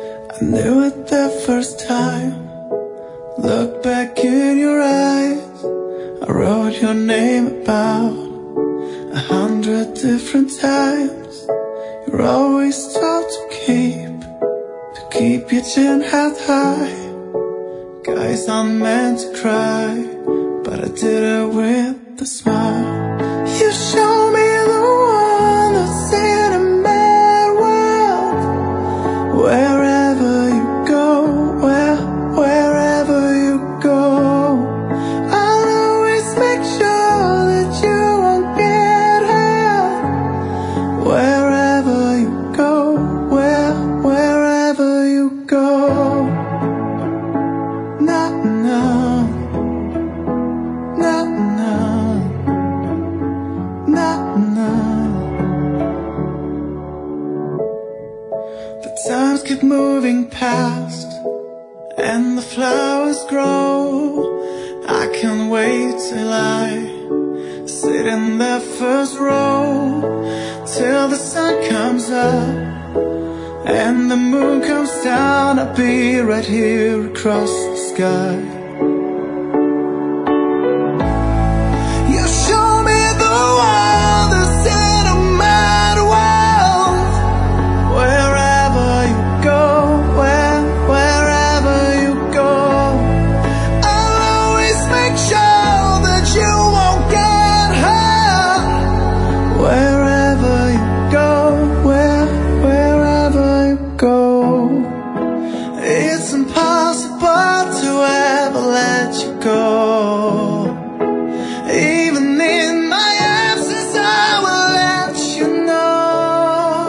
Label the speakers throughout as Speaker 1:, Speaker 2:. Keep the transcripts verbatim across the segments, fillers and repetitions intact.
Speaker 1: I knew it the first time. Look back in your eyes. I wrote your name about a hundred different times. You're always taught to keep, to keep your chin held high. Guys aren't meant to cry, but I did it with a smile. You show me the one that's in a mad world. Wherever you go, where, wherever you go, I'll always make sure that you won't get hurt. Wherever you go, where, wherever you go. No, no, no, no, no, no. The times keep moving past, and the flowers grow. I can't wait till I sit in the first row, till the sun comes up and the moon comes down. I'll be right here across the sky. You show me the one that's in a mad world. Wherever you go, where, wherever you go, I'll always make sure that you won't get hurt. Wherever you go, where, wherever you go. It's impossible to ever let you go. Even in my absence, I will let you know.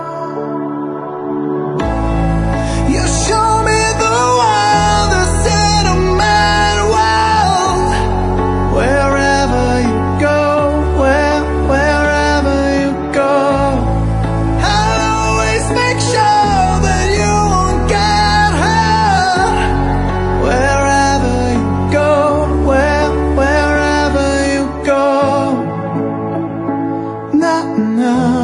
Speaker 1: You show me the one that's in a mad world. Wherever you go, where, wherever you go, I'll always make sure that you won't get hurt. Wherever you go, where, wherever you go. No, no.